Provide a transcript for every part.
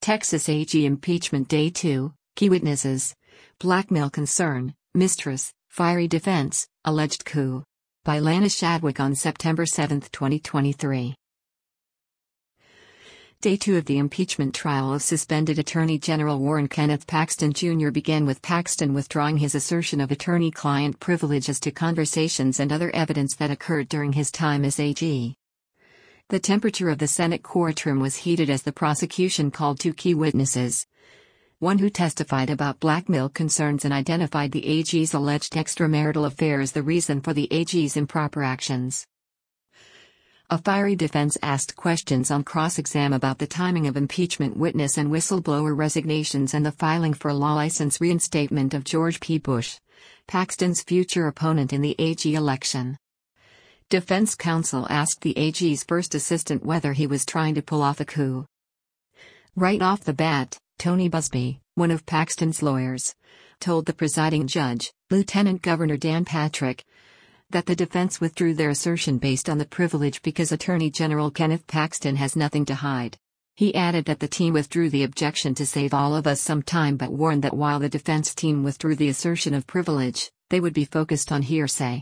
Texas AG Impeachment Day 2, Key Witnesses. Blackmail Concern, Mistress, Fiery Defense, Alleged Coup. By Lana Shadwick on September 7, 2023. Day 2 of the impeachment trial of suspended Attorney General Warren Kenneth Paxton Jr. began with Paxton withdrawing his assertion of attorney-client privilege as to conversations and other evidence that occurred during his time as AG. The temperature of the Senate courtroom was heated as the prosecution called two key witnesses. One who testified about blackmail concerns and identified the AG's alleged extramarital affair as the reason for the AG's improper actions. A fiery defense asked questions on cross-exam about the timing of impeachment witness and whistleblower resignations and the filing for a law license reinstatement of George P. Bush, Paxton's future opponent in the AG election. Defense counsel asked the AG's first assistant whether he was trying to pull off a coup. Right off the bat, Tony Buzbee, one of Paxton's lawyers, told the presiding judge, Lieutenant Governor Dan Patrick, that the defense withdrew their assertion based on the privilege because Attorney General Kenneth Paxton has nothing to hide. He added that the team withdrew the objection to save all of us some time but warned that while the defense team withdrew the assertion of privilege, they would be focused on hearsay.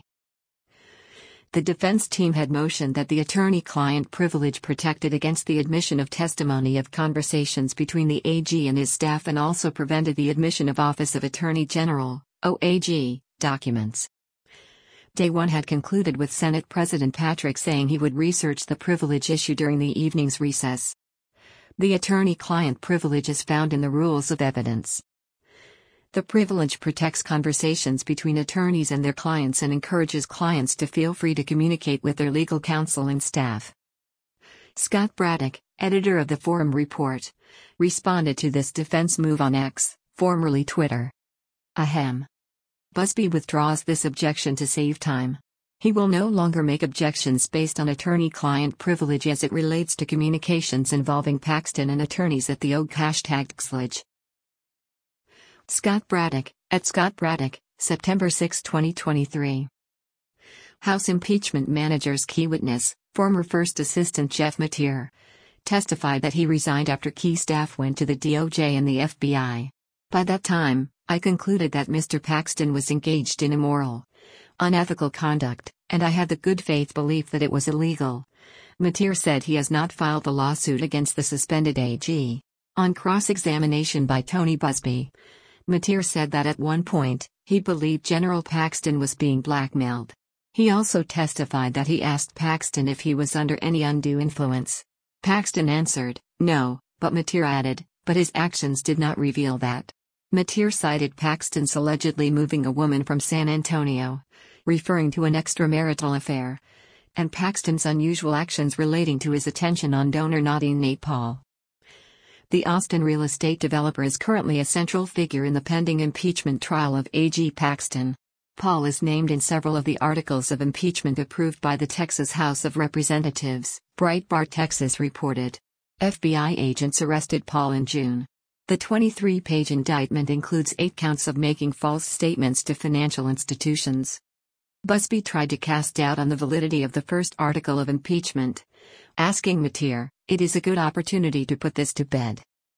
The defense team had motioned that the attorney-client privilege protected against the admission of testimony of conversations between the AG and his staff and also prevented the admission of Office of Attorney General, OAG, documents. Day 1 had concluded with Senate President Patrick saying he would research the privilege issue during the evening's recess. The attorney-client privilege is found in the Rules of Evidence. The privilege protects conversations between attorneys and their clients and encourages clients to feel free to communicate with their legal counsel and staff. Scott Braddock, editor of the Forum Report, responded to this defense move on X, formerly Twitter. Ahem. Buzbee withdraws this objection to save time. He will no longer make objections based on attorney-client privilege as it relates to communications involving Paxton and attorneys at the OAG #Xlage. Scott Braddock, at Scott Braddock, September 6, 2023. House impeachment manager's key witness, former First Assistant Jeff Mateer, testified that he resigned after key staff went to the DOJ and the FBI. By that time, I concluded that Mr. Paxton was engaged in immoral, unethical conduct, and I had the good faith belief that it was illegal. Mateer said he has not filed the lawsuit against the suspended AG. On cross-examination by Tony Buzbee, Mateer said that at one point, he believed General Paxton was being blackmailed. He also testified that he asked Paxton if he was under any undue influence. Paxton answered, no, but Mateer added, but his actions did not reveal that. Mateer cited Paxton's allegedly moving a woman from San Antonio, referring to an extramarital affair, and Paxton's unusual actions relating to his attention on donor Nadeem Nate Paul. The Austin real estate developer is currently a central figure in the pending impeachment trial of AG Paxton. Paul is named in several of the articles of impeachment approved by the Texas House of Representatives, Breitbart Texas reported. FBI agents arrested Paul in June. The 23-page indictment includes 8 counts of making false statements to financial institutions. Buzbee tried to cast doubt on the validity of the first article of impeachment, asking Mateer, "It is a good opportunity to put this to bed."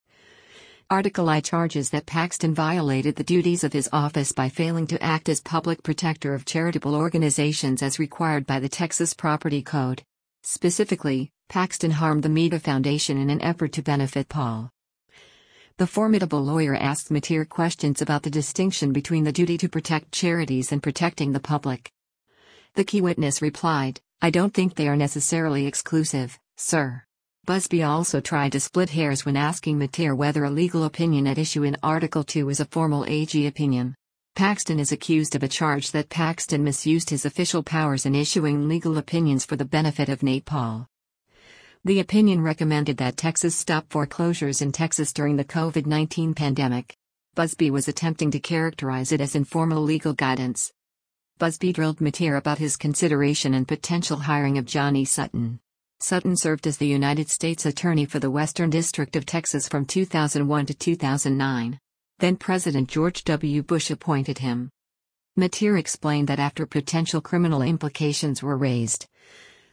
Article I charges that Paxton violated the duties of his office by failing to act as public protector of charitable organizations as required by the Texas Property Code. Specifically, Paxton harmed the MEDA Foundation in an effort to benefit Paul. The formidable lawyer asked Mateer questions about the distinction between the duty to protect charities and protecting the public. The key witness replied, "I don't think they are necessarily exclusive, sir." Buzbee also tried to split hairs when asking Mateer whether a legal opinion at issue in Article 2 is a formal AG opinion. Paxton is accused of a charge that Paxton misused his official powers in issuing legal opinions for the benefit of Nate Paul. The opinion recommended that Texas stop foreclosures in Texas during the COVID-19 pandemic. Buzbee was attempting to characterize it as informal legal guidance. Buzbee drilled Mateer about his consideration and potential hiring of Johnny Sutton. Sutton served as the United States Attorney for the Western District of Texas from 2001 to 2009. Then President George W. Bush appointed him. Mateer explained that after potential criminal implications were raised,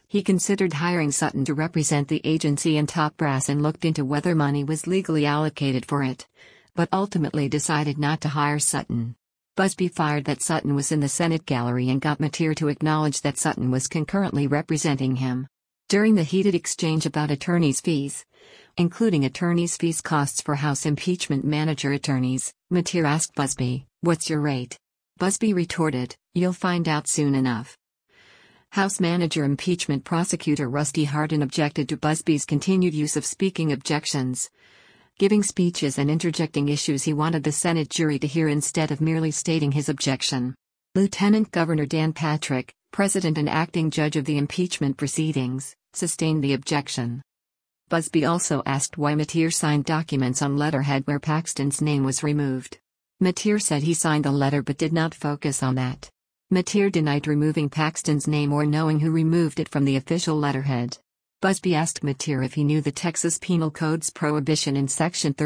He considered hiring Sutton to represent the agency and top brass and looked into whether money was legally allocated for it, but ultimately decided not to hire Sutton. Busbee fired that Sutton was in the Senate gallery and got Mateer to acknowledge that Sutton was concurrently representing him. During the heated exchange about attorneys' fees, including attorneys' fees costs for House impeachment manager attorneys, Mateer asked Busbee, "What's your rate?" Busbee retorted, "You'll find out soon enough." House manager impeachment prosecutor Rusty Hardin objected to Busbee's continued use of speaking objections, giving speeches and interjecting issues he wanted the Senate jury to hear instead of merely stating his objection. Lieutenant Governor Dan Patrick, president and acting judge of the impeachment proceedings, sustained the objection. Busbee also asked why Mateer signed documents on letterhead where Paxton's name was removed. Mateer said he signed the letter but did not focus on that. Mateer denied removing Paxton's name or knowing who removed it from the official letterhead. Busbee asked Mateer if he knew the Texas Penal Code's prohibition in Section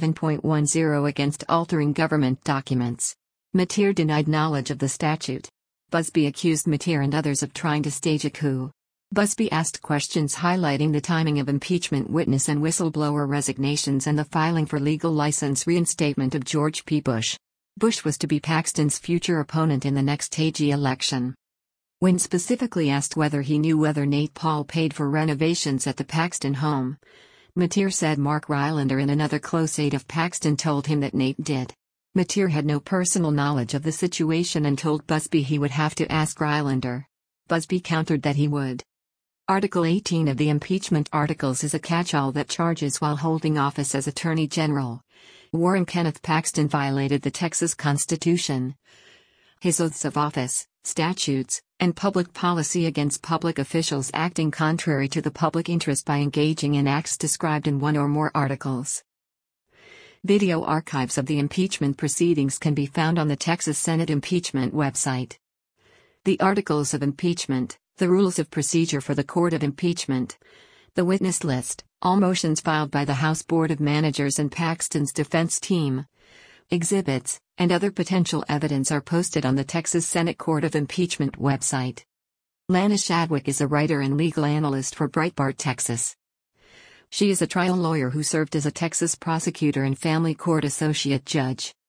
37.10 against altering government documents. Mateer denied knowledge of the statute. Busbee accused Mateer and others of trying to stage a coup. Busbee asked questions highlighting the timing of impeachment witness and whistleblower resignations and the filing for legal license reinstatement of George P. Bush. Bush was to be Paxton's future opponent in the next AG election. When specifically asked whether he knew whether Nate Paul paid for renovations at the Paxton home, Mateer said Mark Rylander and another close aide of Paxton told him that Nate did. Mateer had no personal knowledge of the situation and told Busbee he would have to ask Rylander. Busbee countered that he would. Article 18 of the impeachment articles is a catch-all that charges while holding office as Attorney General, Warren Kenneth Paxton violated the Texas Constitution, his oaths of office, statutes, and public policy against public officials acting contrary to the public interest by engaging in acts described in one or more articles. Video archives of the impeachment proceedings can be found on the Texas Senate impeachment website. The Articles of Impeachment, the Rules of Procedure for the Court of Impeachment, the witness list, all motions filed by the House Board of Managers and Paxton's defense team, exhibits, and other potential evidence are posted on the Texas Senate Court of Impeachment website. Lana Shadwick is a writer and legal analyst for Breitbart Texas. She is a trial lawyer who served as a Texas prosecutor and family court associate judge.